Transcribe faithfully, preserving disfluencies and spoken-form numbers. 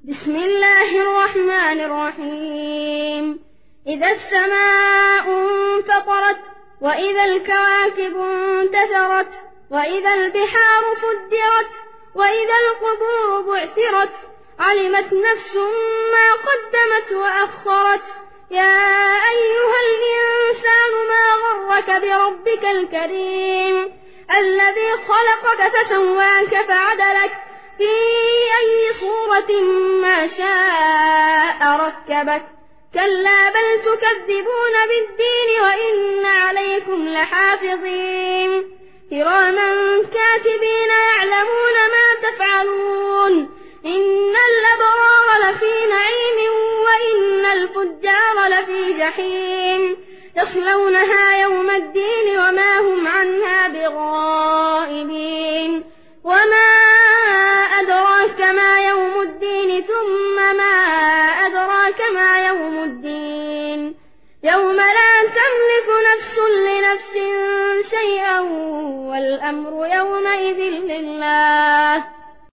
بسم الله الرحمن الرحيم. إذا السماء انفطرت وإذا الكواكب انتثرت وإذا البحار فجرت وإذا القبور بعثرت علمت نفس ما قدمت وأخرت. يا أيها الإنسان ما غرك بربك الكريم الذي خلقك فسواك فعدلك في أي صورة ما شاء ركبك. كلا بل تكذبون بالدين وإن عليكم لحافظين كراما كاتبين يعلمون ما تفعلون. إن الأبرار لفي نعيم وإن الفجار لفي جحيم يصلونها يوم الدين وما هم عنها بغائبين. وما أدراك ما يوم الدين ثم ما أدراك ما يوم الدين يوم لا تملك نفس لنفس شيئا والأمر يومئذ لله.